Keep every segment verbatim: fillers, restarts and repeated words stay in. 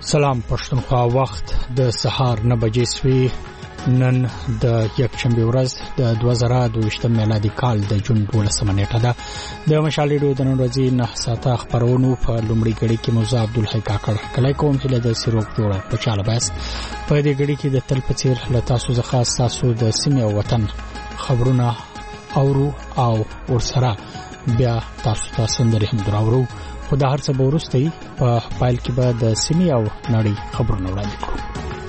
سلام پښتونخوا، وخت د سهار نه بجې سوي. نن د یکشنبه ورځ د دوه زره دوه میلادي کال د جون دولسمه نیټه ده. د مشال ریډیو د نن ورځې نه ساعته خبرونو په لومړي غړي کې موزه عبدالحی کاکړ کله کوم هله د سیروک جوړه په چاله بس په دې غړي کې د تل پڅیر له تاسو ځخه تاسو د سیمه او وطن خبرونه اورو او ورسره بیا تاسو ته سندري هم دراورو. خو دا هر څه به ورسته په فایل کې به د سیمه او نړۍ خبرونه وړاندې کړو.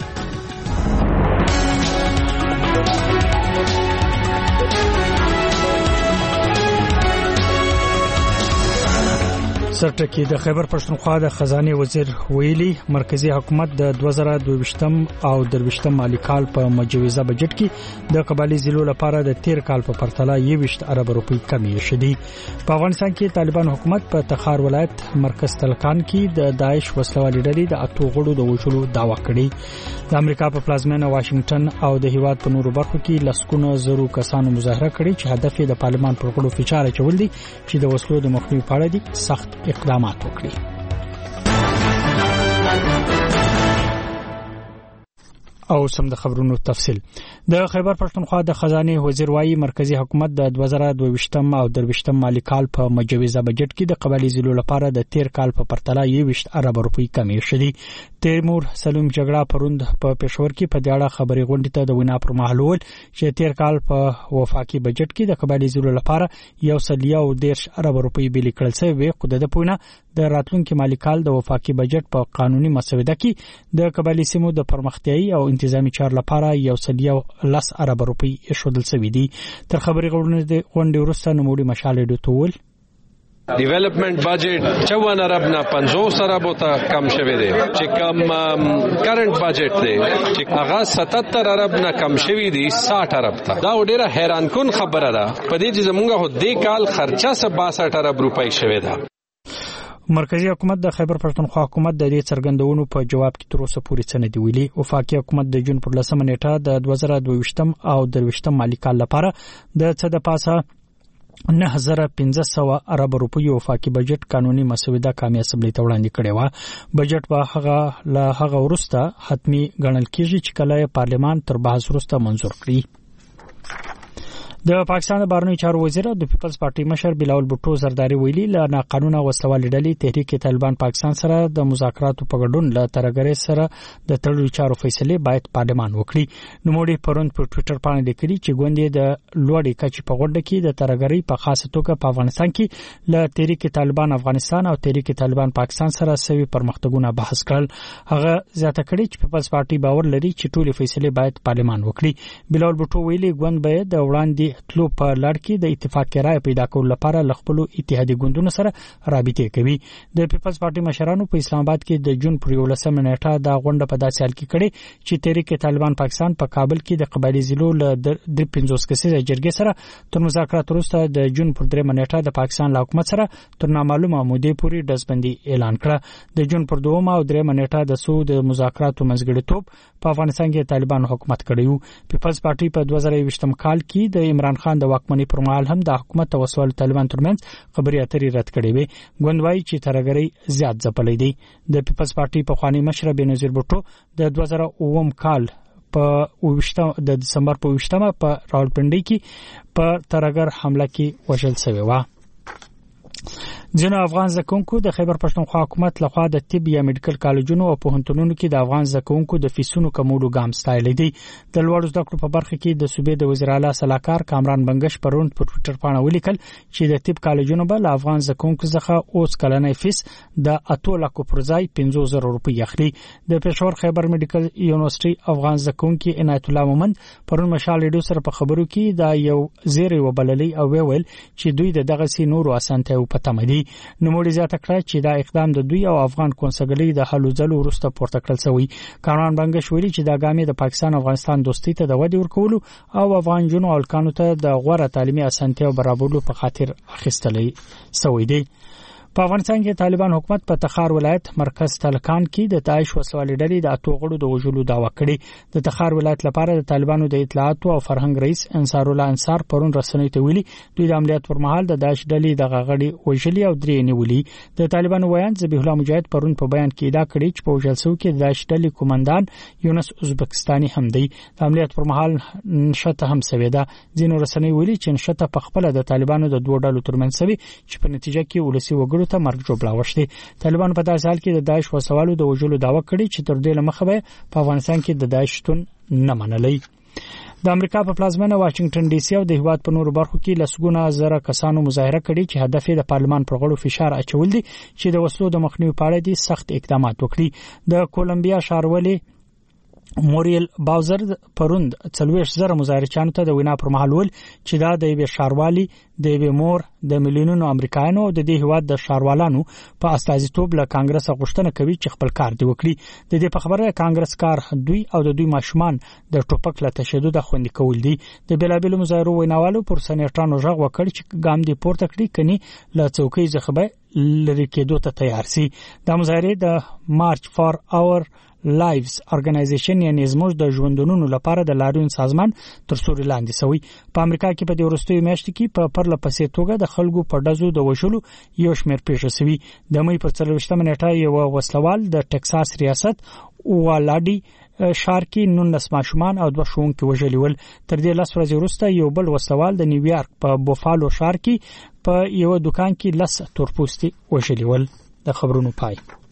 سرټکی د خیبر پښتونخوا د خزانه وزیر ویلي مرکزی حکومت د دوه زره دوه او درویشتم مالی کال په مجوزه بجټ کې د قبایلی ضلعو لپاره د تیر کال په پرتله یوویشت ارب روپی کمی شدي. په افغانستان کې طالبان حکومت په تخار ولایت مرکز تلقان کې د داعش وسلوالې ډلې د اتو غړو د وژلو دعوا کړې. د امریکا په پلازمینه واشنگټن او د هیواد په نورو برخو کې لسکونه زرو کسانو مظاهره کړې چې هدف یې د پارلمان پر غړو فشار اچول دي چې د وسلو د مخنیوي په اړه دي سخت اقدامات وکړي. او سم د خبرونو تفصیل. د خیبر پښتونخوا د خزانه وزیر وايي مرکزی حکومت د دوه زره دوه او درویشتم مالی کال په مجوزه بجټ کې د قبایلی ضلعو لپاره د تیر کال په پرتله یوویشت ارب روپی کمی شدي. تیمور سلیم جګړه پروند په پېښور کې په دیاړه خبري غونډه ته د وینا پر مهال ول چې تیر کال په وفاقي بجټ کې د قبایلی ضلعو لپاره یو سل یو دیرش ارب روپی بلی کړل شوی. خو د پونه د راتلونکي مالی کال د وفاقي بجټ په قانوني مسوده کې د قبایلی سیمو د پرمختیايي او انتظامی چار لپاره یو سل یو لس ارب روپی ایښودل شوی دي. تر خبري غونډې وروسته نوموړي مشال ډو تول ډیولپمنٹ بجټ چوون ارب نه پنځوس ارب ته کم شوی دی چې کم کرنٹ بجټ دی چې هغه ستتر ارب نه کم شوی دی ساټ ارب ته. دا ډیره حیران کن خبره ده په دې چې زمونږ هو د کال خرچه سباسټ ارب روپی شوی ده. مرکزی حکومت د خیبر پښتونخوا حکومت د دې څرګندونو په جواب کې تر اوسه پورې څه نه دی ویلي. وفاقي حکومت د جون پر لسمه نیټه د دوه زره دوه او درویشتم مالی کال لپاره د څه د پاسه نه هزار پنځه سوه ارب روپی وفاقي بجټ قانوني مسوده قومي اسمبلی ته وړاندې کړې و. بجټ به هغه له هغه وروسته حتمی ګڼل کیږي چې کله پارلمان تر بحث وروسته منزور کړي. د پاکستان د بهرنیو چارو وزیر او د پیپلز پارټي مشر بلاول بوټو زرداری ویلي له ناقانونه وسلوالې ډلې تحریک طالبان پاکستان سره د مذاکراتو په ګډون له ترګرې سره د تړلو چارو فیصله باید پارلمان وکړي. نوموړي پرون په ټوئیټر باندې لیکلي چې ګوندې د لوړې کچې په غونډه کې د ترګرې په خاصه توګه په افغانستان کې له تحریک طالبان افغانستان او تحریک طالبان پاکستان سره سوي پرمختګونه بحث کړل. هغه زیاته کړي چې پیپلز پارټي باور لري چې ټولې فیصله باید پارلمان وکړي. بلاول بوټو ویلي ګوند باید د وړاندې تلو په لړ کې د اتفاق رائے پیدا کولو لپاره لخپلو اتحادي ګوندونو سره رابطه کوي. د پیپلز پارټي مشرانو په اسلام آباد کې د جون پر یولسمه نیټه د غونډه په داسې حال کې کړي چې تحریک طالبان پاکستان په کابل کې د قبایلی ضلعو له د پنځوس کسیزه جرګې سره تر مذاکرات وروسته د جون پر درېمه نیټه د پاکستان له حکومت سره تر نامعلومه مودې پورې دزبندي اعلان کړه. د جون پر دومه او درېمه نیټه د سود مذاکراتو منځګړیتوب په افغانستان کې طالبان حکومت کړیو. پیپلز پارټي په دوه زره یوویشتم کال کې د عمران خان د واکمنۍ پر مهال هم د حکومت او وسوال طالبان ترمنځ خبري اترې رد کړې وي. ګوندوای چې ترګری زیات ځپلې دي. د پیپلز پارټي په خواني مشر بنظیر بوټو د دوه زره اووم کال په اوویشتم د دسمبر په اوویشتمه په راولپنډي کې په ترګر حمله کې وژل شوی و. ځینو افغان زکونکو د خیبر پښتونخوا حکومت لخوا د طب یا میډیکل کالجونو او پوهنتونونو کې د افغان زکونکو د فیسونو کمولو ګام ستایل دي. د لوړو زده کړو په برخه کې د صوبې د وزیر اعلی صلاحکار کامران بنگش پروند په ټوئیټر باندې ولیکل چې د طب کالجونو به افغان زکونکو څخه اوس کلنۍ فیس د اته لک پر ځای پنځوس زره روپۍ اخلي. د پېښور خیبر میډیکل یونیورسيټي افغان زکونکو عنایت الله مومند پرون مشال ریډیو سره په خبرو کې دا یو زیری وبللی او ویل چې دوی د دغه سي نورو اسانتیو په تمه دي. نوموړي زیاته کړه چې دا اقدام د دوی او افغان کونسلګرۍ د هلو ځلو وروسته پورته کړل شوی. کامران بنگش ویلي چې دا ګامې د پاکستان او افغانستان دوستۍ ته د ودې ورکولو او افغان جنو الکانو ته د غوړه تعلیمي اسانتیاو برابرولو په خاطر اخیستل شوی دی. په افغانستان کې طالبان حکومت په تخار ولایت مرکز تلکان کې د داعش وسوالې ډلې د اتو غړو د وژلو دعوا کړې. د تخار ولایت لپاره د طالبانو د اطلاعات او فرهنګ رئیس انصار الله انصار پرون رسنۍ ته ویلي دوی د عملیات پر مهال د داعش ډلې د غړي وژلي او درې نیولي. د طالبانو ویان ذبیح الله مجاهد پرون په بیان کې ادعا کړې چې په وژل شوو کې د داعش ډلې کمانډان یونس ازبکستاني هم دی. د عملیات پر مهال نشته هم سوي ده. ځینو رسنۍ ویلي چې نشته په خپل د طالبانو د دوه ډلو ترمنځ سوي چې په نتیجه کې ولسی وګړو ته مرګ جوړه وشته. طالبان په داسې حال کې د داعش وسوالو د وژلو دعوا کړې چې تر دې لمخه به په افغانستان کې د داعش شتون نه منلې. د امریکا په پلازمینه واشنگټن ډي سي او د هیواد په نورو برخو کې لسګونه زره کسانو مظاهره کړې چې هدف یې د پارلمان پر غړو فشار اچول دي چې د وسلو د مخنیوي په اړه دي سخت اقدامات وکړي. د کولمبیا ښاروالي موریل باوزر پروند څلوېښت زره مظاهرچیانو ته د وینا پر مهال ول چې دا د یوې ښاروالي د یوې مور د میلیونونو امریکایانو او د دې هیواد د ښاروالانو په استازیتوب له کانګرس غوښتنه کوي چې خپل کار دی وکړي. د دې په خبره کانګرس کار دوی او د دوی ماشومان د ټوپک له تشدد خوندي کول دي. د بلابل مظاهرو ویناوالو پر سنټرانو ژغ وکړ چې ګام دي پورته کړی کني له څوکۍ څخه به لری کېدو ته تیار سي. د مظاهره د مارچ فار اور لایوز ارګنایزیشن یعنی زموږ د ژوندونونو لپاره د لاریون سازمان تر سوري لاندې سوی. په امریکا کې په دې وروستیو میاشتو کې په پرله پسې توګه د خلکو په ډزو د وژلو یو شمېر پیښې شوي. د مې په څلوېښتمه نیټه یو وسلوال د ټکساس ریاست والاډي ښار کې نولس ماشومان او دوه ښوونکي وژلي ول. تر دې لس ورځې وروسته یو بل وسلوال د نیویارک په بوفالو ښار کې په یو دکان کې لس تورپوستي وژلي ول. د خبرونو پای.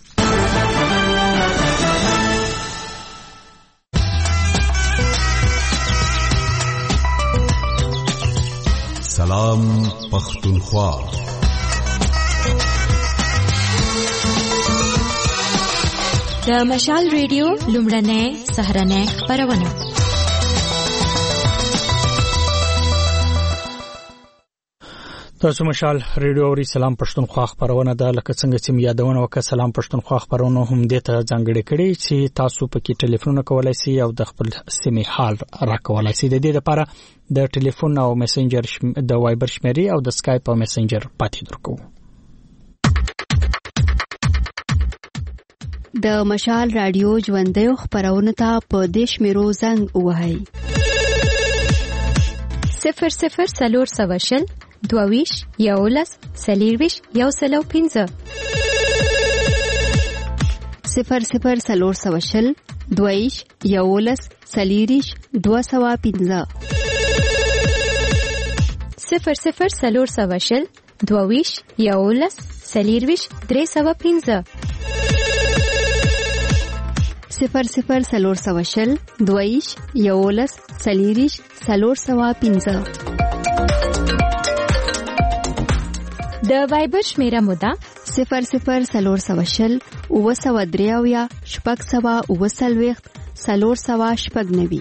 سلام پختونخوا. د مشال ریډیو لومړنۍ سهارنۍ خبرونه. تاسو مشال ریډیو او سلام پښتونخوا خبرونه ده. لکه څنګه چې یادونه وکړه سلام پښتونخوا خبرونه هم دې ته ځانګړي کړي چې تاسو پکې ټلیفون کولای شئ او د خپل سیمې حال راکولای شئ. د دې لپاره د ټلیفون او میسنجر د وایبر شمیرې او د اسکایپ او میسنجر پاتې درکو. د مشال رادیو ژوندۍ خبرونه ته په دیش میرو زنګ وهاي صفر صفر سلور سواشل دوویش یولس سلیرویش یو سلو پینزه صفر صفر سلور سواشل دوویش یولس سلیریش دو سوا پینزه صفر صفر سلور سواشل دوویش یولس سلیرویش درې سوا پینزه صفر صفر سلور سواشل دوویش یولس سلیریش سلور سوا پینزه. د وایبر شمیره مودا صفر صفر سلور سواشل او سوا دریاویا شپږ سوا او سلويخت سلور سوا شپږ نوي.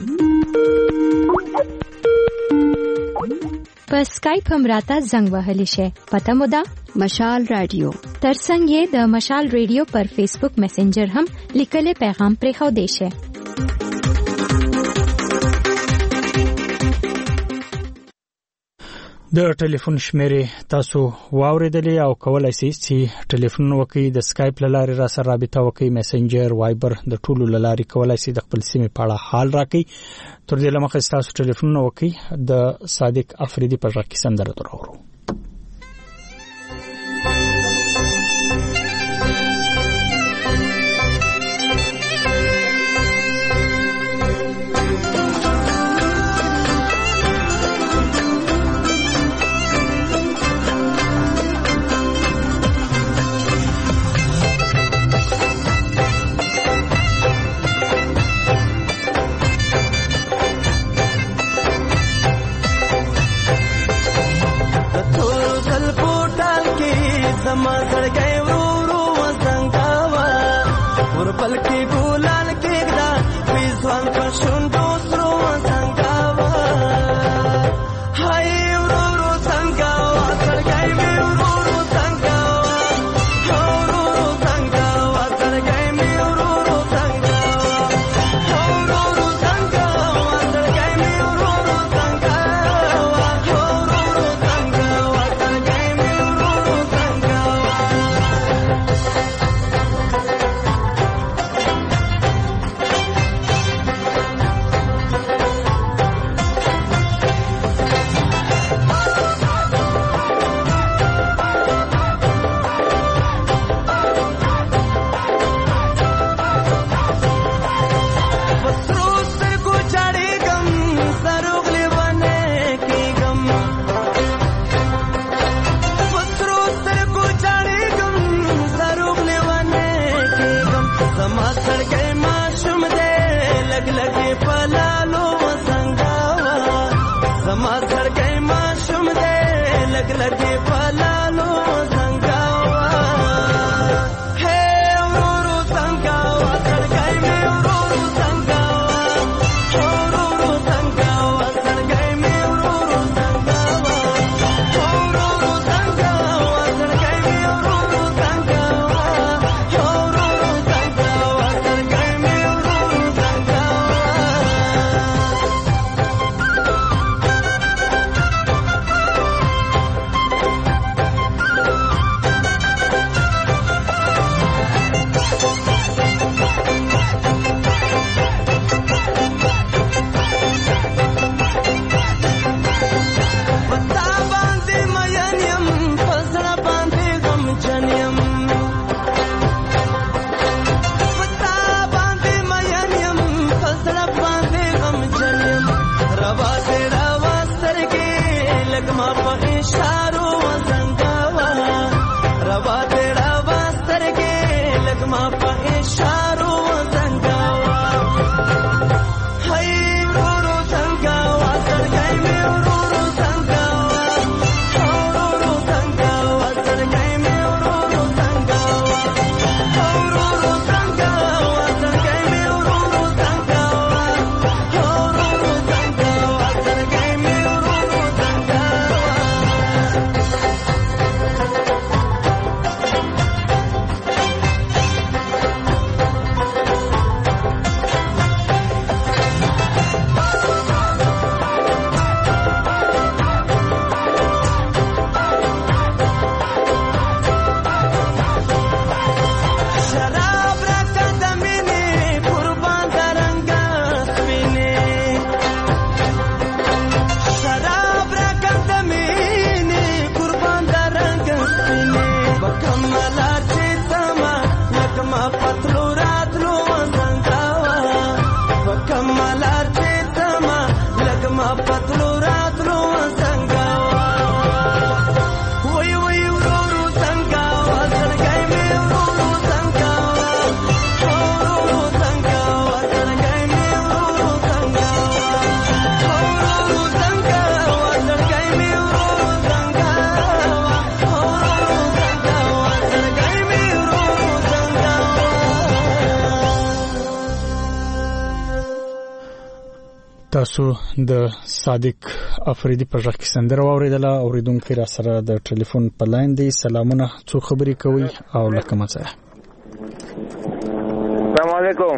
په اسکایپ هم راته زنګ وهلی شي. پته مودا مشال رادیو. ترڅنګ یې د مشال ریډیو پر فیسبوک میسنجر هم لیکل پیغام پرې خو دی شي. د ټلیفون شمیرې تاسو واوریدلې او کولای شئ چې ټلیفون وکړئ. د اسکایپ لارې را سره رابطه وکړئ، میسنجر، وایبر د ټولو لارې کولای شئ د خپل سیمې په اړه حال راکړئ. تر دې لمخه تاسو ټلیفون وکړئ. د صادق افریدي په ځای کې سندره درورو. زما زړګی ماشوم دی لګ لګې پلالو څنګهوا هې ورورو څنګهوا زړګی مې ورورو څنګهوا ورورو څنګهوا زړګی مې ورورو څنګهوا ورورو څنګهوا زړګی مې ورورو څنګهوا ورورو څنګهوا زړګی مې ورورو څنګهوا تاسو د صادق افریدي په ځخ کې سندره واوریدله اوریدونکو را سره د ټلیفون په لاین دی سلامونه څو خبرې کوي او لکه مڅه السلام علیکم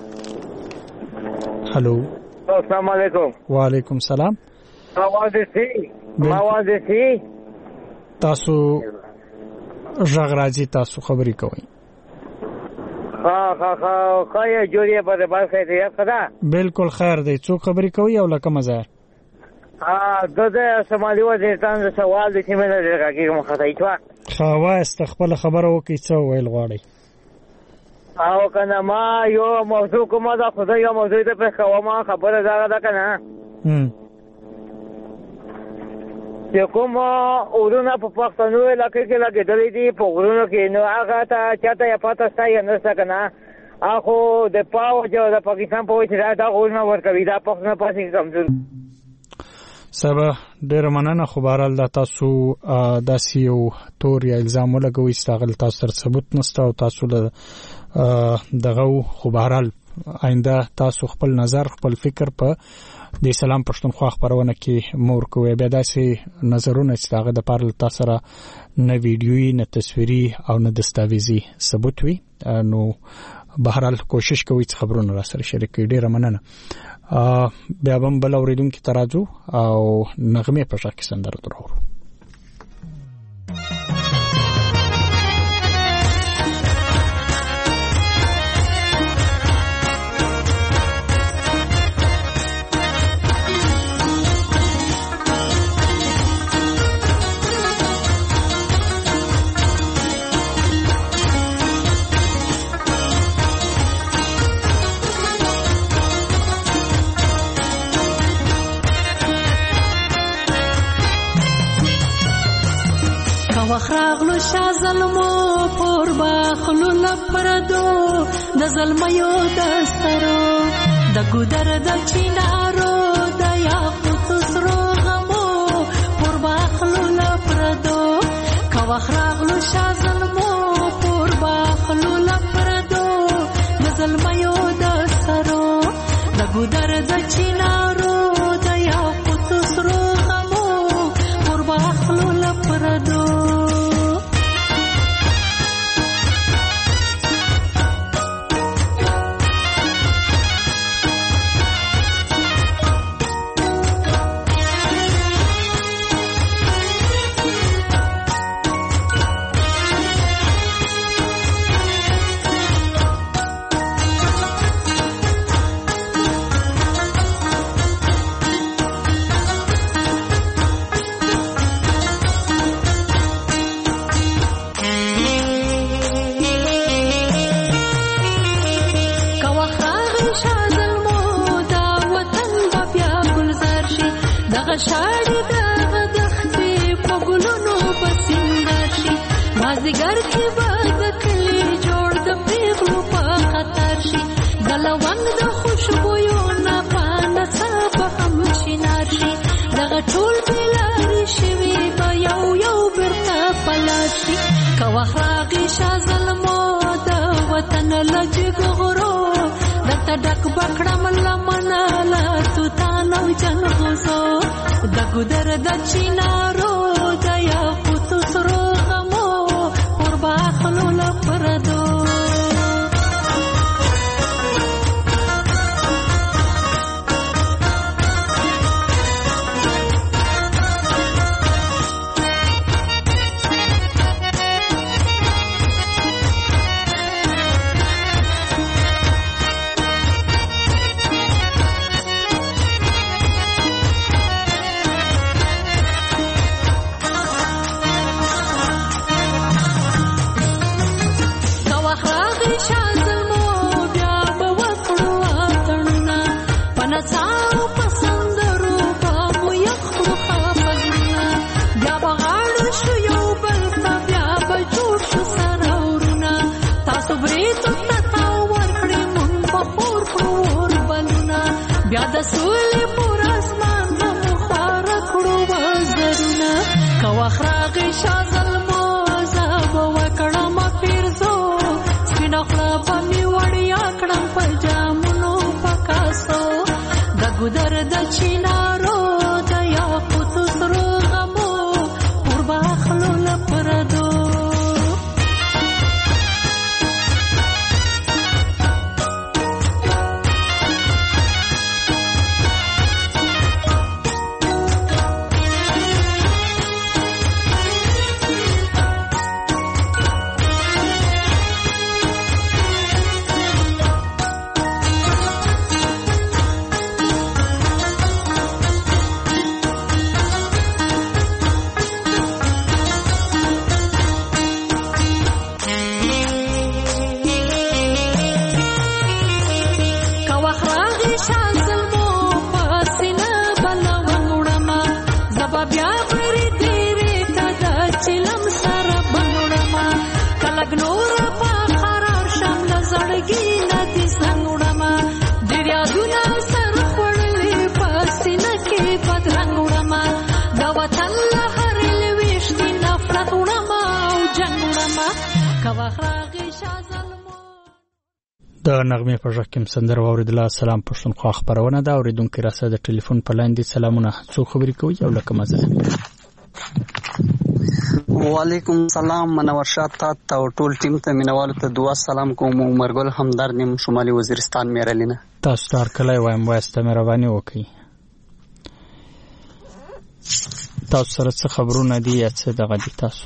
هالو السلام علیکم وعلیکم سلام आवाज سي आवाज سي تاسو ځغ راځي تاسو خبرې کوي ها ها ها خای جوړه په بار کې دی خدا بالکل خیر دی څو خبرې کوي او لکه مزه ها دغه سمالي وزیرستان سوال د چې مې راګي کوم خدای ته خوا استخبل خبره وکي څو ویل غواړي او کنه ما یو موضوع کومه دا خدای یو موضوع ته په خوا خبره زغه ده کنه هم چې کوم اورونه په پښتنو علاقې کې لګېدلې دي په غرونو کې نو هغه ته چاته یې پته ستای نه څنګه اخو د پاو جو د پاکستان په وجه دا غوښنه ورکوي دا پښتنه پاسې کمزور سبا ډېر مننه خو بهرحال دا تاسو داسې یو تور یا الزام ولګوي چې تاغل تاسو تر ثبوت نشته او تاسو له دغه خو بهرحال آینده تاسو خپل نظر خپل فکر په د اسلام پښتونخوا خبرونه کې مور کوي بیا داسې نظرونه چې هغه د پارل تاسو سره نه ویډیويي نه تصویري او نه دستاویزي ثبوت وي نو بهرحال کوشش کوي چې خبرونه را سره شریک کړي ډیره مننه بیا هم بل اوریدونکو تراجو او نغمه په ځکه سندره درو وخراغلو شا ظلمو پور باخلو لپردو د ظلمیو دسترو د ګودر د چینارو د یاقوت سرو وخراغلو شازلمو پور باخلو لپردو نزلمیو د سرو دګو درد چینارو د یاقوت سرو غمو پور باخلو لپردو شاړي دغه دختې په ګلونو پسندر شي مازدیګر کې به د کلي جوړ د پیغلو په خطر شي د لونګ د خوشبویو نه پانه څه به هم شینار شي دغه ټول بېلارې شوي به یو یو بېرته پلار شي که وخت راغی شا ظلمو د وطن له جګغرو درته ډک به کړم لمنه له توتانو جنغوزو دګو درد چینارو د یاقوت سرو غمو پر باخلو لپردو بیا د سولې پر اسمان به خواره کړو وزرونه که وخت راغی شا ظلمو زه به وکړم پیرزو سپینه خوله به مې وړیا کړم په جامونو په کاسو دګو درد چینارو د یاقوت سرو غمو پر باخلو لپردو د نغمې په ژغ کې سندره واوریدله. سلام پښتونخوا خبرونه ده. اوریدونکو راسه د ټلیفون په لاندې سلامونه. څو خبرې کوي او لکه مزه. وعلیکم سلام منور شاه تا او ټول ټیم ته مینوالو ته دعا سلام کوم. عمرګل همدار نیم شمالي وزیرستان میرلینه. تاسو تار کله وایم واسته مهرباني وکړئ. تاسو سره څه خبرونه دي یا څه دغه دي؟ تاسو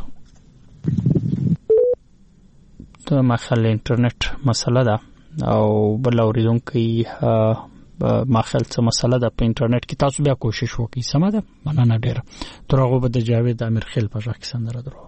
د مخال انټرنیټ مسله ده او بل اوریدونکو مخال څه مسله ده په انټرنیټ کې. تاسو بیا کوشش وکړئ. سمه ده، مننه ډیره. تر هغه به د جاوید امیر خیل په ژغ کې سندره درو.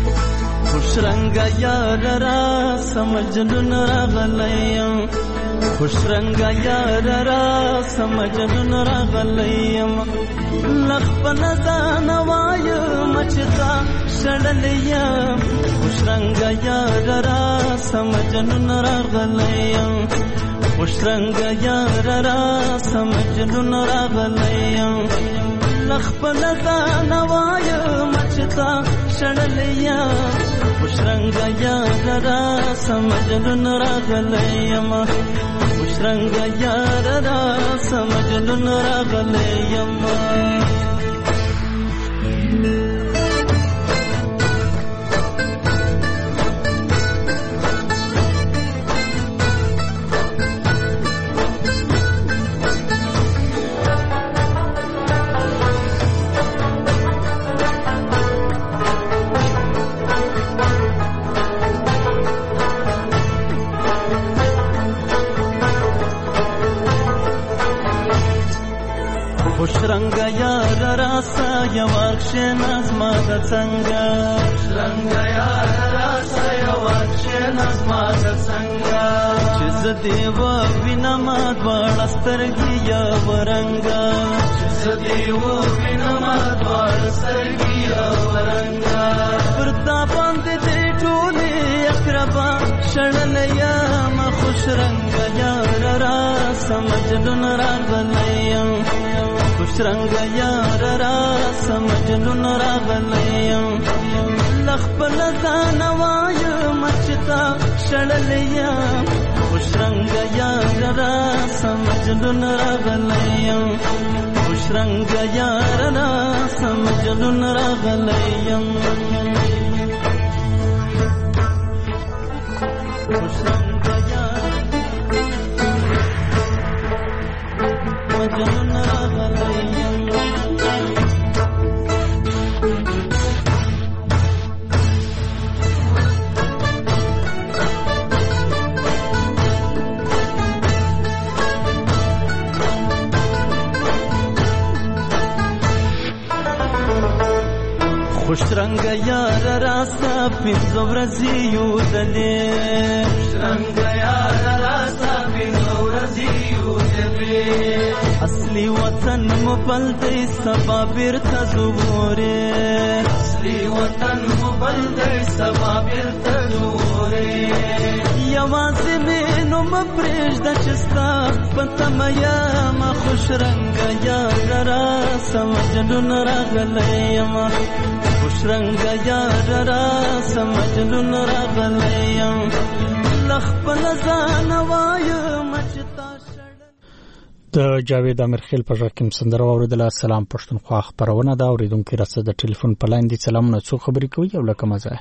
رنگ یار را سمجنون راغلیم خوش رنگ یار را سمجنون راغلیم لخ پنزان وای مچتا شړلیم خوش رنگ یار را سمجنون راغلیم خوش رنگ یار را سمجنون راغلیم لخ پنزان وای مچتا شړلیم خوش رنگ یار را سمجنون راغلیم خوش رنگ یار را سمجنون راغلیم خوش رنگ یار راسا یوارکشن از ما د څنګه خوش رنگ یار راسا یوارکشن از ما د څنګه چې زدی و وینم دوړ سترګي یا ورنګا چې زدی و وینم دوړ سترګي یا ورنګا پرتا باندې دې ټولې اقربا شړل یا ما خوش رنگ یار راسا مجنون راغلیم خوش رنگ یار را سمجنون راغلیم لخ پلزان وای مچتا شړلیم خوش رنگ یار را سمجنون راغلیم خوش رنگ یار را سمجنون راغلیم خوش رنگ یار مجنون خوش رنگ یار راستا پینځه ورځې یو دلې خوش رنگ یار راستا پینځه ورځې یو دلې اصلي وطن مو بل دی سبا بیرته زوره اصلي وطن مو بل دی سبا بیرته زوره یوازې مې نو مپرېږده چې ستا په تمه یم خوش رنگ یار راستا مجنون راغلی یم خوش رنگ یار را سمجنون راغلیم لخ پلزان وای مچتا د جاوید امرخیل په ژغ کې سندره واوریدله. سلام پښتونخوا خبرونه ده. اوریدونکي راڅه د ټلیفون په لاین دي. سلامونه، څوک خبرې کوي او له کومه ځایه؟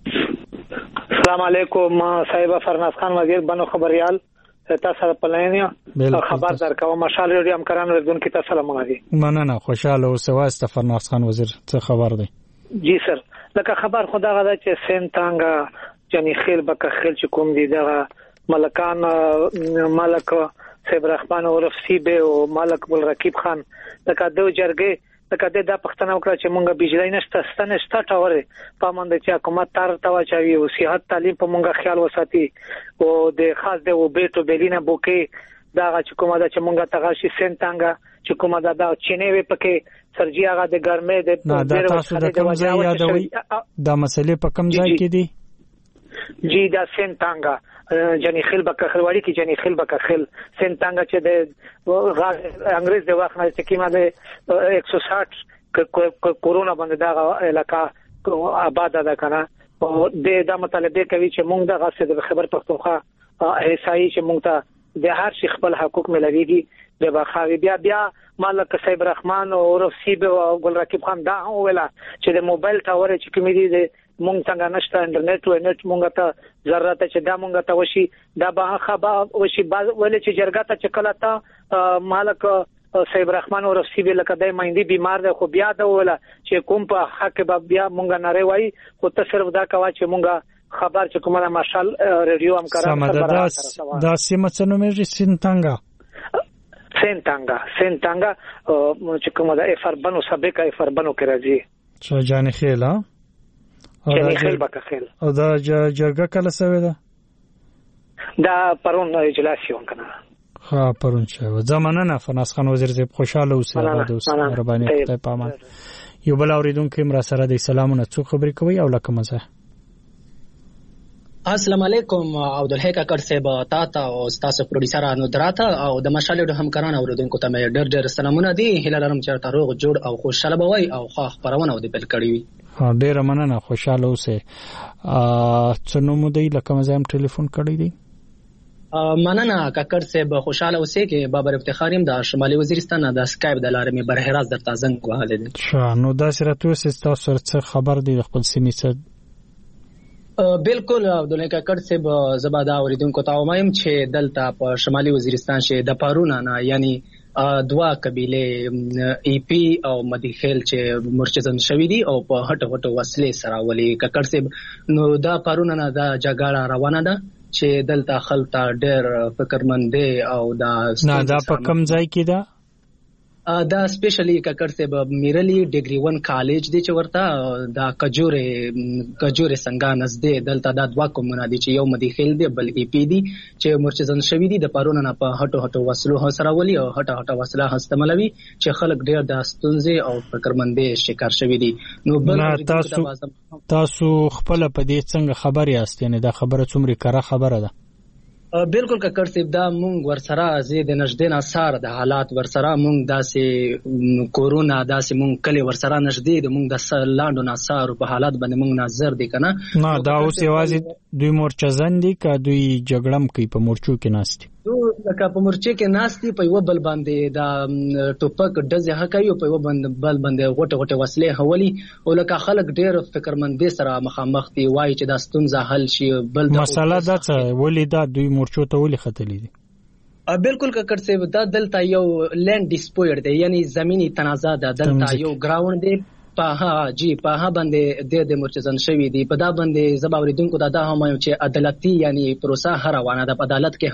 السلام علیکم صاحب فرناز خان وزیر بنو خبریال تاسو په لاین یو خبر درکوم. مشال ریډیو همکارانو اوریدونکي تاسو سلامونه دي. مننه، خوشاله اوسئ. واسطه فرناز خان وزیر څه خبر دی؟ جی سر، لکه خبر خدا غدا چې سنتانګه جنی خیل بکه خیل چې کوم دي دغه ملکان ملک صاحب رحمان او رفسی به او ملک ګل رقیب خان لکه دو جرګې لکه د پښتنو کړه چې مونږه بجلی نشته ستنه شته ټاوره پامند چې حکومت تر توا چوي او صحت تعلیم په مونږه خیال وساتي او د خاص د وبېټو بیلینه بوکي دا چې کومه دا چې مونږه تغاشي سنتانګه چې کومه دا د چینه وي پکې سرجی هغه د ګرمه د ډېر وخت د کوم ځای یادوي دا مسلې په کوم ځای کې دي؟ جی دا سنتانګه جنی خیل بکه خلوړی کې جنی خیل بکه خیل سنتانګه چې د انګريز د وخت نه چې کیمه د एक सौ साठ کورونا باندې دا علاقہ آباد ده کنه او د دا مطالبه کوي چې موږ د غاصه د خبر پښتونخوا احساسي چې موږ ته د هر شي خپل حقوق ملويږي د بخاوي بیا بیا مالک صاحب رحمان او رفسی به او ګل رقیب خان دا ویلا چې د موبایل ټاور چې کومې دي مونږ څنګه نشته انټرنیټ او نت مونږ ته ضرورت چې دا مونږ ته وشي دا به خبر وشي ولې چې جرګه ته چکلا ته مالک صاحب رحمان او رفسی به لکه دای مایندې بیمار ده خو بیا دا ولا چې کوم په حق به بیا مونږ نه وای خو ته صرف دا کوا چې مونږ خبر چې کومه ماشال ریډیو هم کارا دا سیمه څنګه مې سینتانګه سنتانګه سنتانګه چې کومه د افربنو سابقه افربنو کې راځي چې جان خیل ها جان خیل بکه خیل او دا جرګه کله سوي ده دا پرون اجلاس یو کنه. ها پرون شو زمانه فناس خان وزیر زیب خوشاله اوسه آباد اوسه مهرباني خدای پامان. یو بل اوریدونکو مرا سره د سلامونه څو خبرې کوي او لکه مزه. السلام علیکم عبدالحی کاکړ صاحب، تا ته او ستاسو پروډوسر ندرات او د مشال د همکارانو اوریدونکو ته ډېر ډېر سلامونه دي. هیله لرم چې تاسو روغ جوړ او خوشاله بوئ او خو خبرونه ودی بل کړی وي. ها ډېر مننه، خوشاله اوسه. ا څنو مو دی لکه مزه هم ټلیفون کړی دی. مننه کاکړ صاحب، خوشاله اوسئ کې بابر افتخاریم د شمالي وزیرستان د اسکایپ د لارې مې بره راز درته زنګ وهلی دی. ښه نو دا سره تاسو تاسو څه خبر دی خپل سیمې څه؟ بالکل عبدالله کاکړ صاحب، زباده اوریدونکو ته وایم چې دلته په شمالي وزیرستان کې د پارونه نه یعنی دوا قبیله ای پی او مدیخیل چې مرچزن شوی دي او په هټ هټ وسلې سره ولي کاکړ صاحب، نو دا پارونه نه دا جګړه روانه ده چې دلته خلک ډېر فکرمند دي او دا نه دا په کوم ځای کې ده؟ دا سپیشلی کاکړ صاحب میرلی ډیګری ون کالج دی چې ورته دا کجوري کجوري څنګه نزدې دلته دا دوا کومونه دي چې یو مدیخیل دی بل ای پی دی چې مرچزن شوی دي د پارونه نه په هټو هټو وسلو سره ولي او هټه هټه وسله استعمالوي چې خلک ډېر د ستونزې او فکرمندې شکار شوی دي. نو بل تاسو تاسو خپل په دې څنګه خبر یاست؟ یعنی دا خبره څومره کره خبره ده؟ بالکل کاکړ صاحب، دا مونږ ورسره زه د نږدې نثار د حالات ورسره مونږ داسې کورونا داسې مونږ کلی ورسره نږدې د مونږ د لاندو نثار په حالات باندې مونږ نظر دی کنه. نه دا اوس یوازې دوی مورچزن دي که دوی جګړم کوي په مورچو کې ناست دي؟ لکه په مورچې کې ناست دي، په یو بل باندې دا ټوپک ډزې هکوي او په یو بل باندې غوټه غوټه وسلې هولي او لکه خلک ډېر فکرمندۍ سره مخامخ دي وایي چې دا ستونزه حل شي. بل مسله دا څه ولې دا دوی مورچو ته ولې ختلي دي؟ بالکل کاکړ صاحب، دا دلته یو لینډ ډیسپوټ دی یعنی زمینی تنازع ده. دلته یو ګراوند دی په ها جی په ها باندې د د مرچزن شوی دی. په دا باندې زبا اوریدونکو دا هم چې عدالتي یعنی پروسه هر روانه ده. په عدالت کې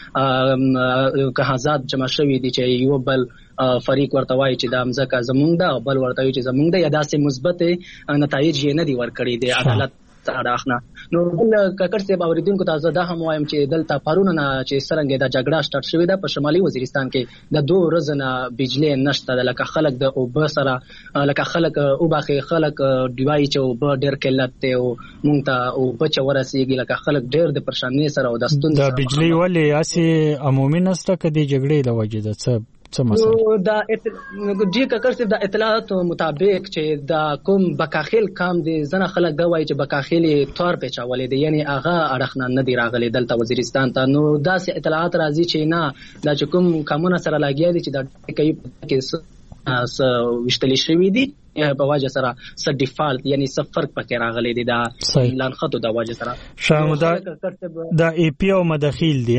هم کهازات جمع شوی دي چې یو بل فریق ورته وایي چې دا مزکه زمونږ ده او بل ورته وایي چې زمونږ ده، یا داسې مثبت نتایج یې نه دي ورکړي دي عدالت اړخنه. نو بل کاکړ صاحب اوریدونکو ته دا هم وایم چې دلته پرونه نه چې څنګه دا جګړه سٹارټ شوې ده په شمالي وزیرستان کې د دوه ورځې نه بجلی نشته. لکه خلک د اوبه سره لکه خلک اوباخي خلک دیوای چې اوبه ډېر قلت ته او مونږ ته اوبه چې ورسیږي لکه خلک ډېر د پریشانۍ سره او د ستونزې د بجلی ولې اسي عمومي نسته کدي جګړې د وجې ده څه څه دا جی کاکړ صاحب د اطلاعات مطابق چې دا کوم بکاخیل کام دي زنه خلک دا وایي چې بکاخیل تور په چاولې دي یعنی هغه اړخنه نه دی راغلي دلته وزیرستان ته. نو دا سه اطلاعات راځي چې نه دا چې کوم کمونه سره لاګیا دي چې دا کوي کې اس وشتلی شوی دي په واجه سره س ډیفالت یعنی س فرق پکې راغلي دي دا اعلان خطو دا واجه سره شامل دا ای پی او مداخیل دي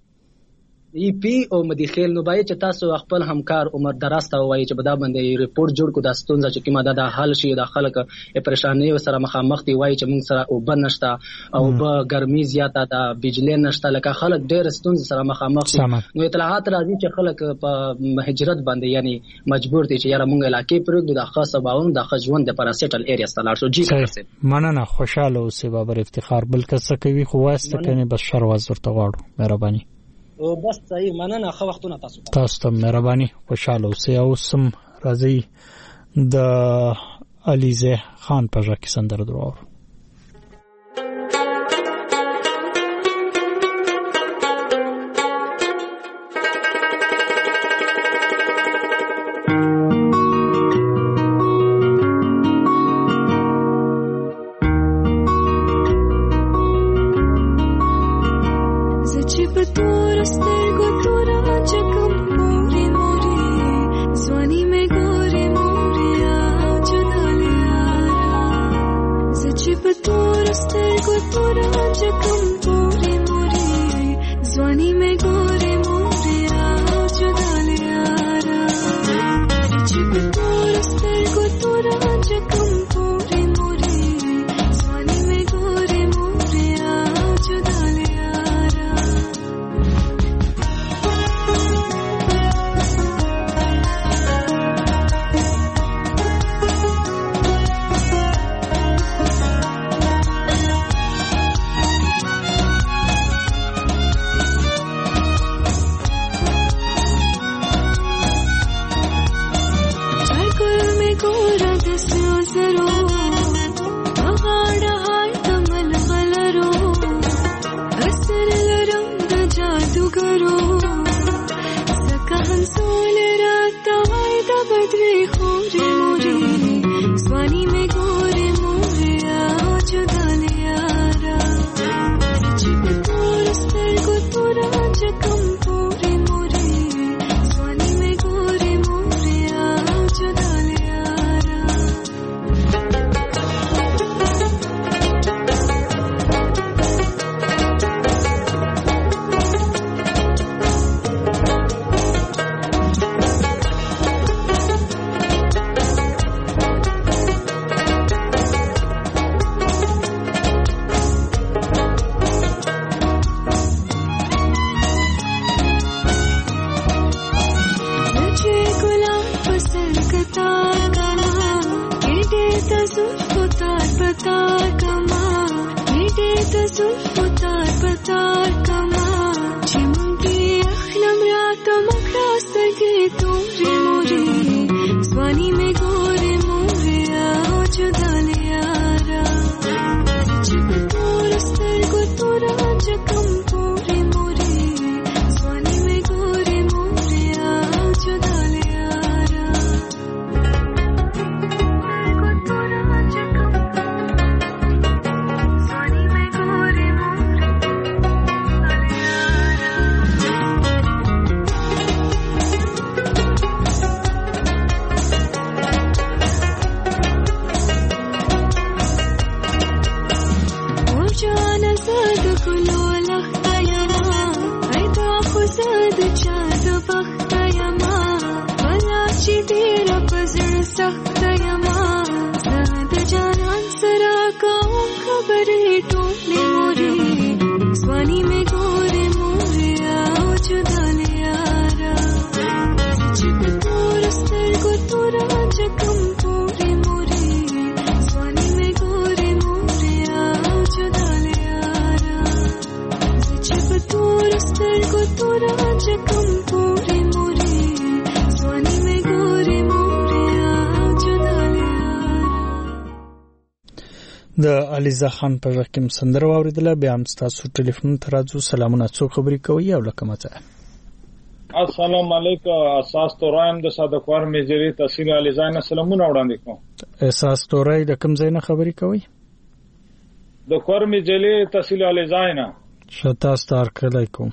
ای پی او مدیخیل. نو باید چې تاسو خپل همکار عمر دراسته وایي چې بدا باندې ریپورت جوړ کو د ستونزه چې کیمه دا حل شي د خلک پریشانۍ سره مخامخ دي وایي چې موږ سره او بن نشته او به ګرمي زیاته ده بجلی نشته لکه خلک ډېر ستونزې سره مخامخ دي. نو اطلاعات راځي چې خلک په هجرت باندې یعنی مجبور دي چې یاره موږ علاقې پرېږدو د خاصه باون د خجوند د پراسټل ایریا ستلار شو. جی کاکړ مننه، خوشاله اوسې بابر افتخار. بل کس کوي خو واسطه کني بس شرواز ورته غواړو مهرباني. او بس صحیح مننه، خو وختونه تاسو ته تاسو ته مهرباني، خوشاله اوسئ. او سم راځي د علیزه خان په ځکه سندره درو. Zwane mein gore moria, jodale aara. तोरे मोरे स्वानी में गोरे मोरे आओ जुदा ले यारा जब तोर स्तर को तोरा जकम पूरे मोरे स्वानी में गोरे मोरे आओ जुदा ले यारा को तोरा जकम स्वानी में गोरे मोरे زاد چاد وخت یما ولا چې ډیر پزړ سخت یما زاد جانان سره کوم خبرې ټولې مورې سوانی مې ګورې مورې او جدا نه یارا چې تور سترګو تور چکم پورې مورې سوانی مې ګورې مورې او جدا نه یارا چې تور سترګو تور چکم پورې مورې سوانی مې ګورې مورې او جدا نه یارا. د علیزا خان په وخت کې سندره واوریدله. بیا هم تاسو ټلیفون ته راځو. سلامونه، څوک خبرې کوي او لکه مڅه؟ السلام علیکم. اساس تورایم د صادقوار میجری تحصیل علیزا نه سلامونه وړاندې کوم. اساس تورای د کوم ځای نه خبرې کوي؟ د کور میجری تحصیل علیزا نه. شتا ستار کله کوم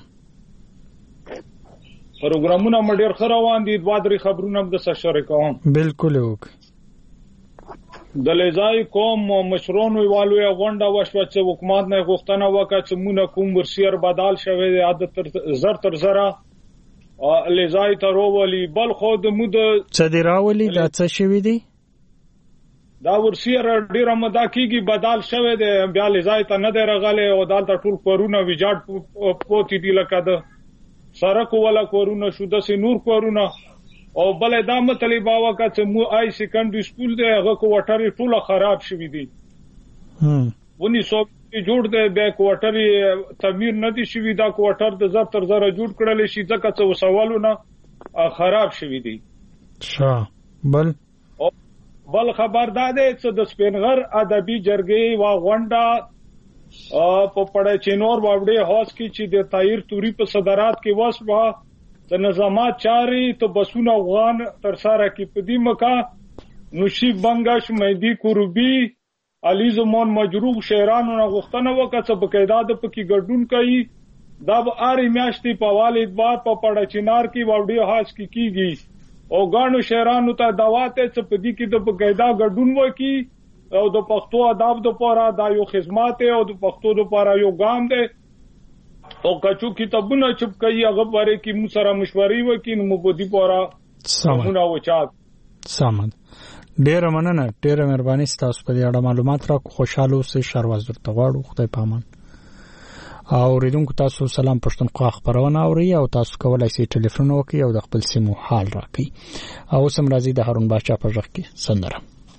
پروګرامونه مډیر خروان دي. دوه درې خبرونه هم د سره شریکوم. بالکل وک د لیزای کوم مشرون ویوالو غونډه وشوه چې حکومت نه غوښتنه وکړه چې مونږ کوم ورسیر بدل شوی دی عادت تر زر تر زره لیزای ته روولي بل خو د مود څه دی راولي دا څه شوی دی دا ورسیر ډیره مدا کیږي بدل شوی دی بیا لیزای ته نه دی راغلی او دالته ټول کورونه ویجاړ پوتی دی لکه د سرک ولا کورونه شو د نور کورونه او بل دا مطلب باوا کا چې مو آی سیکنډری سکول دی هغه کوارټر ټول خراب شوی دی هم ونی سو جوړ دی بیا کوارټر تعمیر نه دی شوی دا کوارټر د زر تر زره جوړ کړل شي ځکه چې وسوالونه خراب شوی دی. ښه بل بل خبر داده چې د سپینغر ادبي جرګې وا غونډه په پړه چینور باوډي هاوس کې چې د طاهر توري په صدارت کې وسوه د نظامات چاري ته بسونه افغان تر سره کې پدی مکا نوشیب بنگش مهدی قربی علي زمان مجروح شهرانو نه غوښتنه وکړه چې بقاعده د پکی ګډون کوي دا به اړ میاشتې په والد بار په پړه چینار کې باوډي هاوس کې کیږي او غاڼو شهرانو ته دعوته چې پدی کې د بقاعده ګډون وکړي او د پښتو ادب د پاره دا یو خدمات او د پښتو د پاره یو ګام دی او کچو کتابونه چپ کوي هغه باره کې مو سره مشورې وکړي نو مو دې پاره سمونه وچات سامان. ډیره مننه، ډیره مهرباني تاسو په دې اړه معلومات را خوشاله اوسئ. شرواز درته غواړو. خدای پامان. او ریدونکو تاسو سلام پښتونخوا خبرونه اوري او تاسو کولای شئ ټلیفون وکړئ او د خپل سیمو حال راکړئ. او سم راځي د هارون بادشاه په ځخ کې سندره.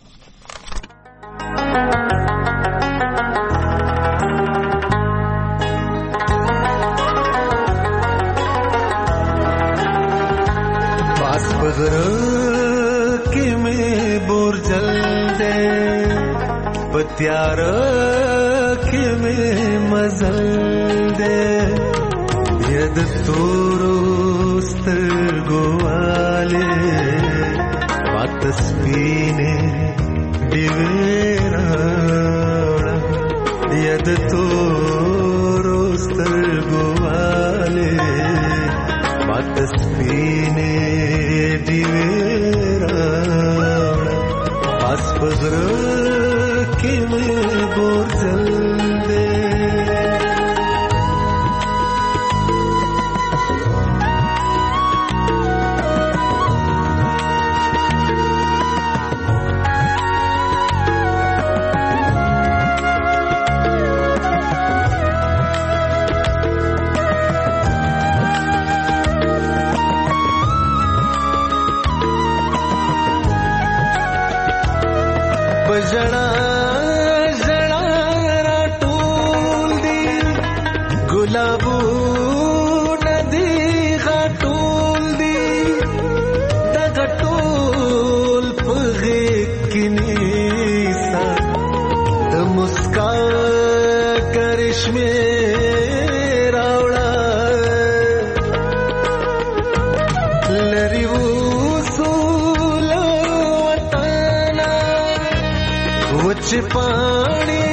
पास बगर के में बोर जल दे पत्यार के में मजल दे यद तोरोस्तर गोवाले वातस्पीने दिवेरा यद तोरोस्तर गोवाले वातस्पीने दिवेरा पास बगर के में बोर जल दे बजड़ा जड़ा पानी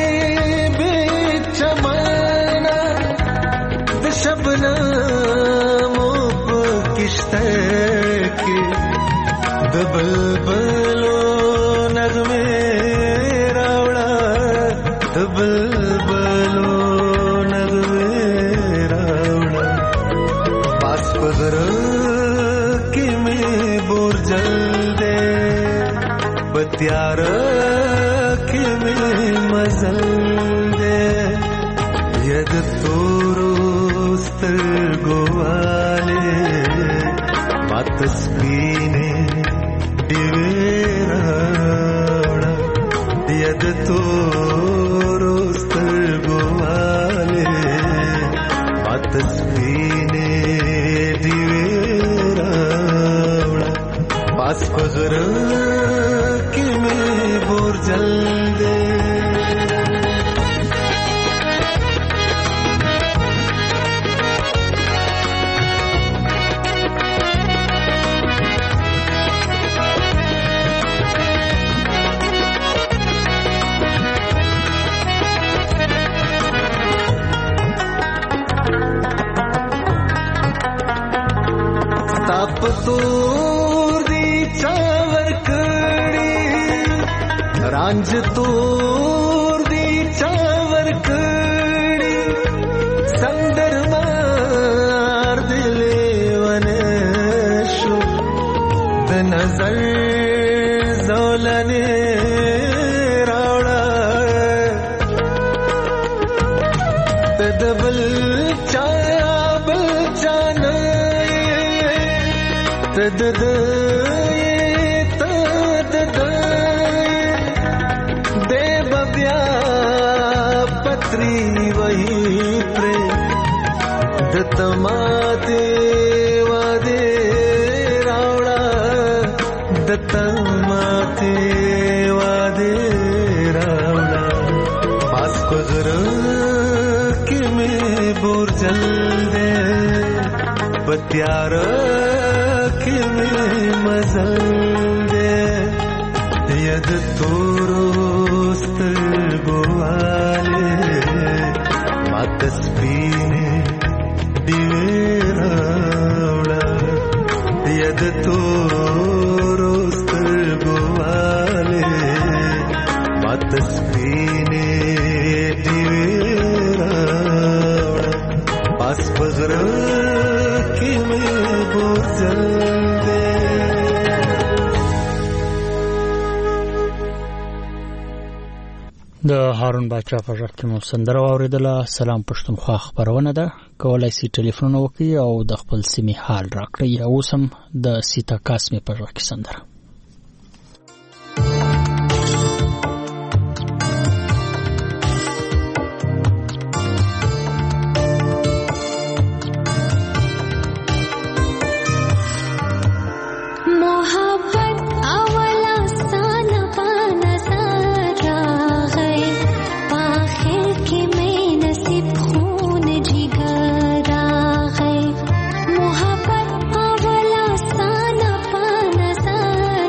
बेचमाना द शबनमों पे किश्ते के द बुलबुलो नगमे रावड़ा द बुलबुलो नगमे रावड़ा पास पगर के में बोर जल दे बत्यार के में मजल दे यद तोरोस्तर गोवाले बातस्पीने दिवेरावड़ा यद तोरोस्तर गोवाले बातस्पीने दिवेरावड़ा पास पगर के में बोर जल दे ताप तोर दी चावर कड़ी रांझ तोर दी चावर कड़ी संदर मार दिले वनेशो द नजर जोलने रावड़ा तदबल चाया बल जाना तद तद दे बब्या पत्री वही प्रे दत्तमाते वादे रावड़ा दत्तमाते वादे रावड़ा पास पगर के में बोर जल दे बत्यार के में मजल दे यद तोरोस्तर गोवाले बातस्पीने दिवेरावड़ा यद तोरोस्तर गोवाले बातस्पीने दिवेरावड़ा पास पगर के में बोर जल दे د هارون باچا په ژغ کې مو سندره واوریدله. سلام پښتونخوا خبرونه ده. کولای شئ ټلیفون وکړئ او د خپل سیمې حال راکړئ. اوس هم د سیتا قاسمي په ژغ کې سندره. मोहब्बत अवला साना पाना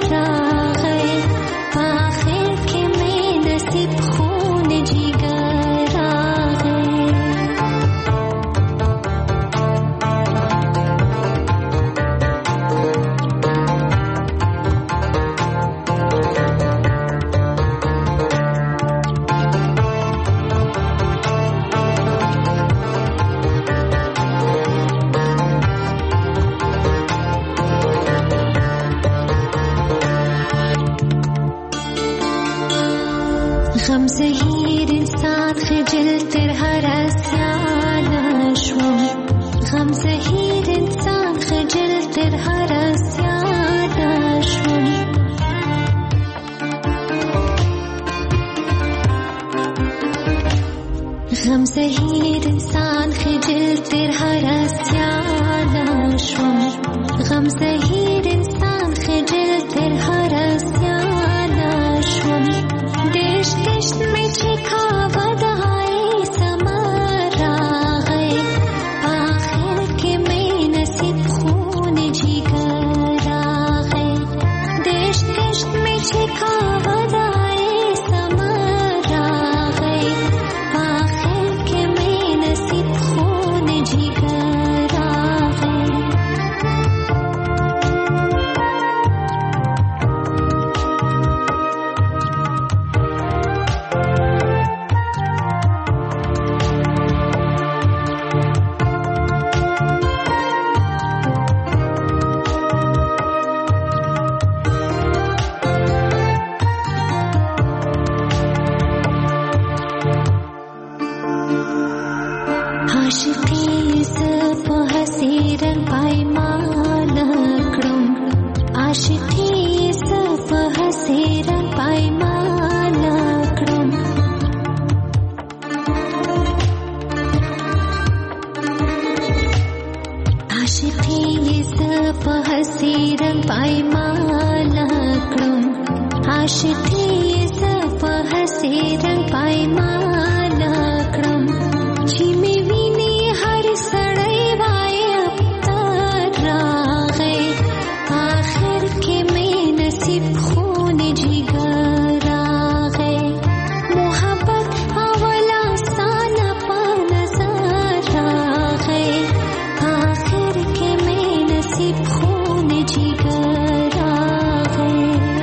عاشقي زپ حسیر پایمال کړم عاشقي زپ حسیر پایمال کړم چې می ویني هر سړی وای ابتر راغې آخر کې می نصیب خون جګر راغې محبت اولا سان په نظر راغې آخر کې می نصیب خون جګر راغې.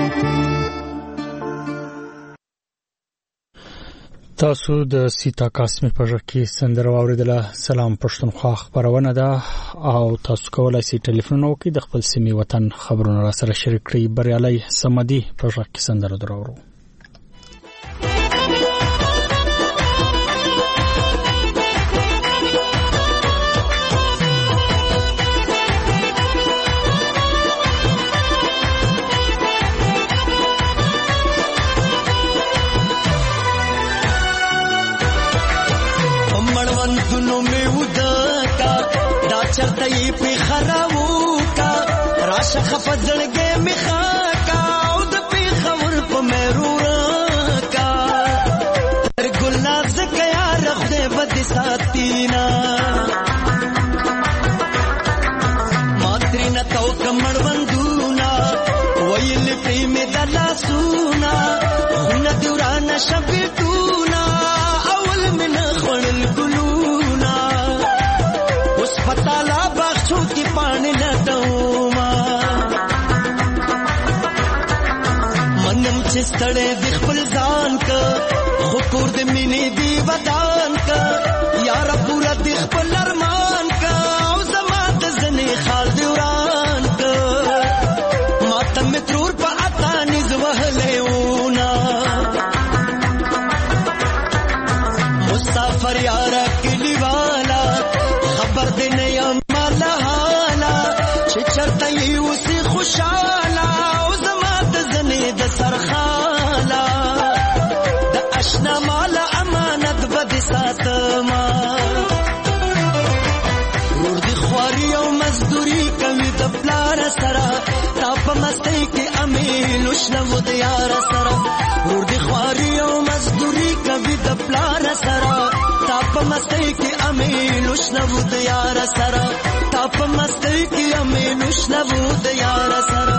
تاسو د سیتا قاسمی په ژکه سندره اوریدله. سلام پښتونخوا خبرونه ده او تاسو کولای شئ ټلیفون وکړئ د خپل سیمې وطن خبرونه را سره شریک کړئ. بریالي سمدي په ژکه سندره درورو. چرته یې په خراو کا راشه خفزړګې مخا کا او د په خبر په مرور کا تر ګلاب زکیا رخده بد ساتینا ماترینا تو کمړ وندونا ویل پریم دلا سونا هن دوران شبتونا اول من خړل ګلونا اوس پتالا بخښو کې پانی لټوما منم چې ستړې د خپل ځان کا خو کور د مینې دی ودان کا یار پورا د خپل ارمان کا او زما د زنې خال دی وران کا ماتم ترور په اتا نز وهلې ونا مسافر یار کلی والا خبر دې نه یم مالا حالا چې چرته یې اوسې خوشاله او زما د زنې د سرخاله د اشنا مالا امانت بد ساتما ورور دې خواري او مزدوري کوي د پلار سره تا په مستۍ کې امین وشنو د یار سره ورور دې خواري او مزدوري کوي د پلار سره تا په مستۍ کې امین وشنو د یار سره تا په مستۍ کې امین وشنو د یار سره.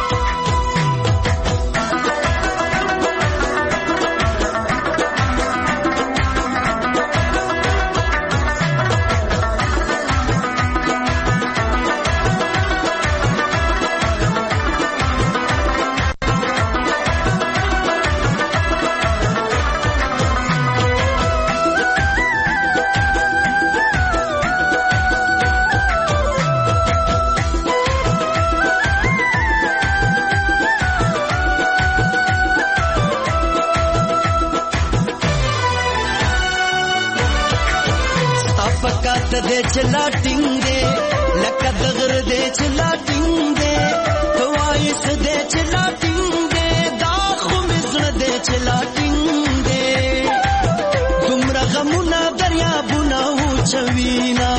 دے چلا ٹنگے لکا دغر دے چلا ٹنگے توائس دے چلا ٹنگے داخو مزر دے چلا ٹنگے گمرا غمونا دریا بنا ہو چوینا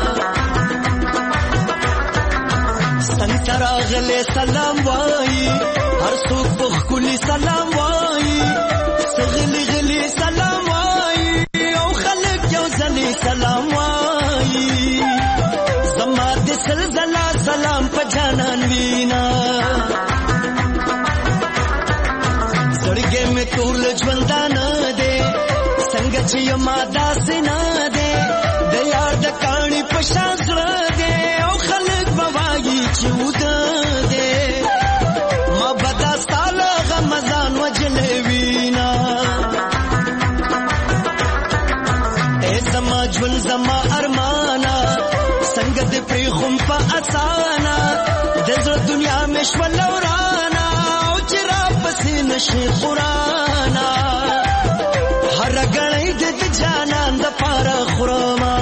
سنترا غلے سلام وائی ہر سوک بخ کلی سلام وائی سغلی غلی سلام وائی او خلق یو زلی سلام وائی زما د سلزلا سلام په جانان وینا سړګې مې ټول ژوندان دې څنګه چې ما داس نه دې د یار د کاڼي په شان زړه دې او خلک بوایي چې ود دې ما بدا ساله غمزان وجلې وینا اے زما ژوند زما ارمانا څنګه دې پری خم په اسانا د زړه دنیا مې شول ورانا او چې را پسې نشي قرانا هر غړې دې جانان د پاره خرما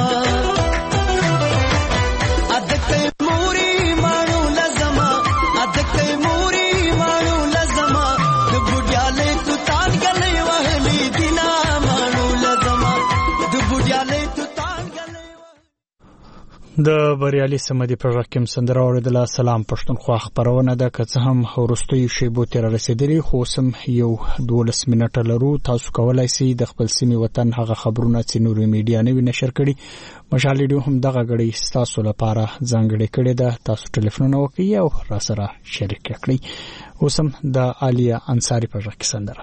ادکې موري مانو لزما ادکې موري مانو لزما د بوډیالې تو تان غلې وهلې دینا مانو لزما د بوډیالې تو د بریالي سمدي پروګرام سندره اوریدل. سلام پښتونخوا خبرونه ده که څه هم ورستوي شیبو تر رسیدلی خو سم یو دولس منټه لرو. تاسو کولای شئ د خپل سیمې وطن هغه خبرونه چې نوري میډیا نه نشر کړي مشال ریډیو هم دغه غړي تاسو لپاره ځانګړي کړي ده. تاسو ټلیفون وکړئ او را سره شریک کړئ. اوسم د عالیه انصاری پروګرام سندره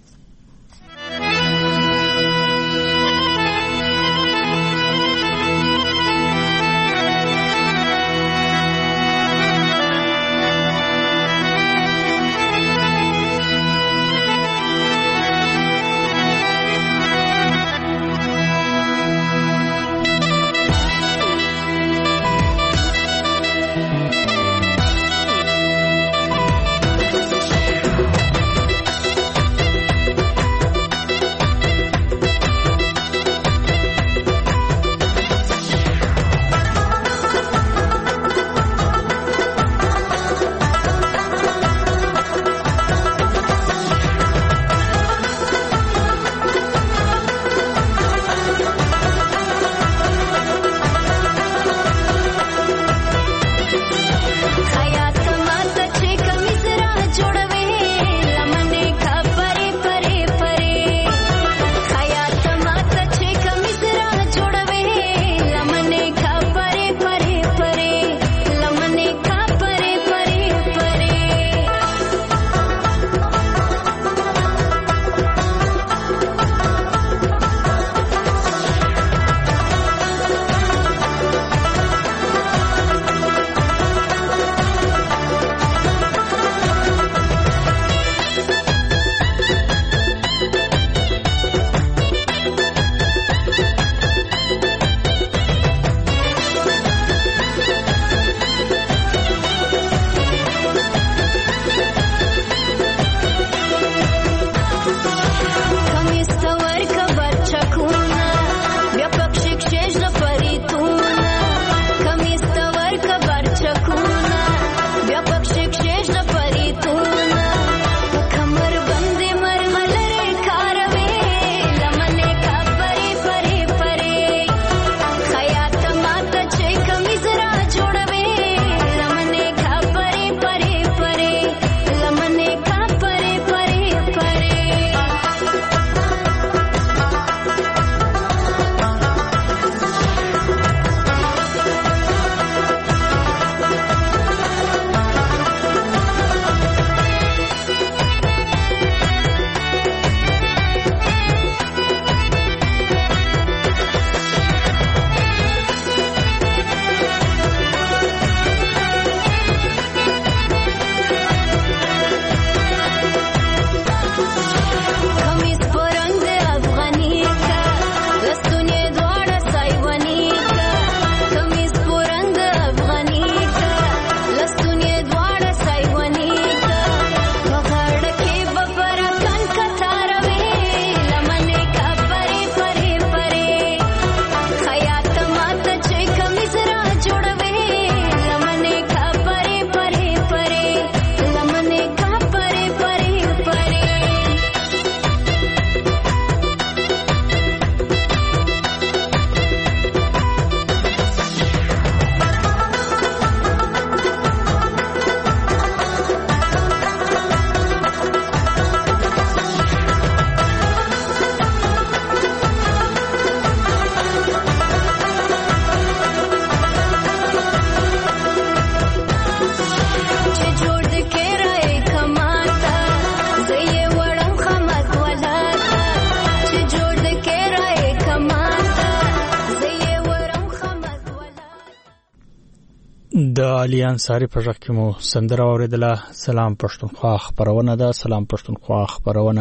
د علي انصاری په ځکه مو سندره اوریدله. سلام پښتونخوا خبرونه ده. سلام پښتونخوا خبرونه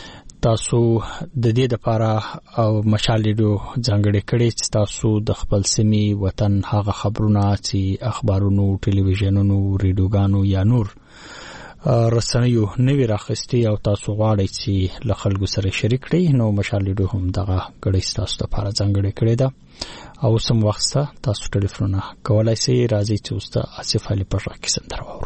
تاسو د دې لپاره او مشال ریډیو ځانګړي کړي چې تاسو د خپل سیمې وطن هغه خبرونه چې اخبارونو ټلویزیونونو ریډیوګانو یا نور رسنیو نوی راخستي او تاسو غواړئ چې له خلکو سره شریک کړئ نو مشال ریډیو هم دغه کړي تاسو لپاره ځانګړي کړي ده. او سم وخت تاسو ټلیفون کولای شئ. راځي چې اوس د آصف علي په ځای کې سندره وورو.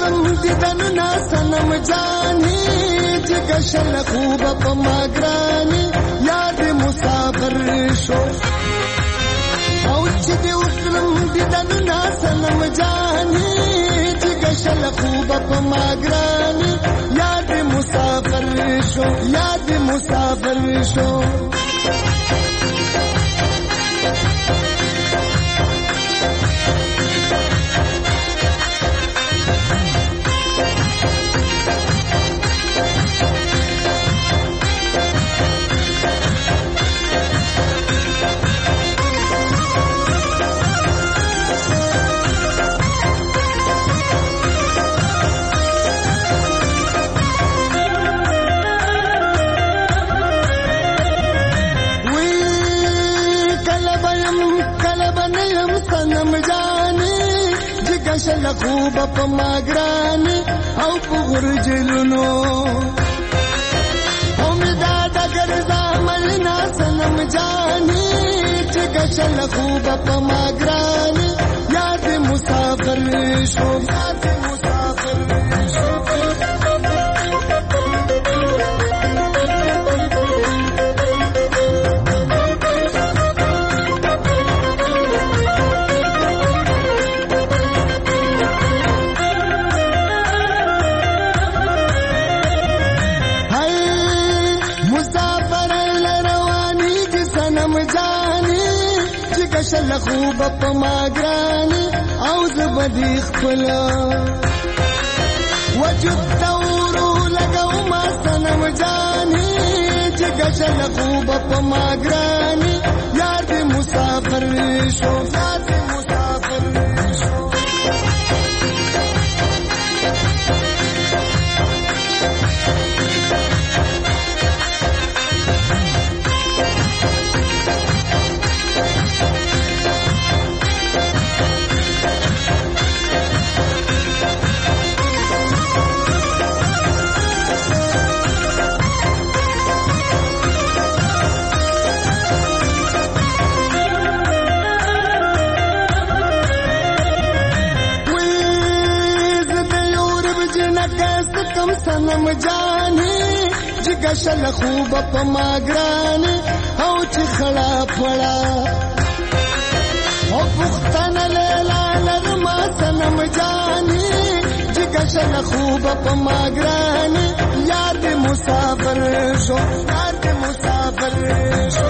وکړم دیدنونه صنم جانې جګه شل خوبه په ما ګرانې یاد مسافر شو او چې دې وکړم دیدنونه صنم جانې جګه شل خوبه په ما ګرانې یاد مسافر شو یاد مسافر شو شل خوبه په ما ګرانې او په غرجلونو امدا د ګرځا ملنا صنم جانې چې شل خوبه په ما ګرانې یاد مسافر شو یاد مسافر شو شل خوبه په ما ګرانې او زبدي خپل وجود تورو لګو ما صنم جانې چې شل خوبه په ما ګرانې یاد مسافر شو یاد مسافر شو صنم جانې جګه شل خوبه په ما ګرانې او چې خړه پړه او پښتنه لیلا نرمه صنم جانې جګه شل خوبه په ما ګرانې یاد مسافر شو یاد مسافر شو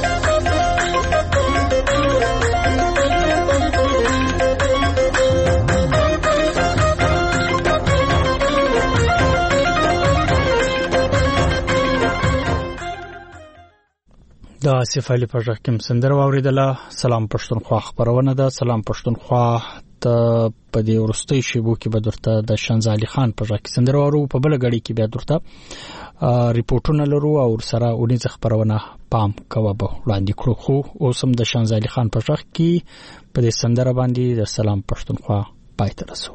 د آصف علي په ژغ کې سندره واوریدله. سلام پښتونخوا خبرونه ده. سلام پښتونخوا ته په دې ورستۍ شیبو کې به درته د شنزالي خان په ژغ کې سندره وارو، په بل غړي کې بیا درته ریپورتونه لرو او سره اونیز خبرونه پام کوه به وړاندې کړو. خو اوس هم د شنزالي خان په ژغ کې په دې سندره باندې د سلام پښتونخوا پای ته رسو.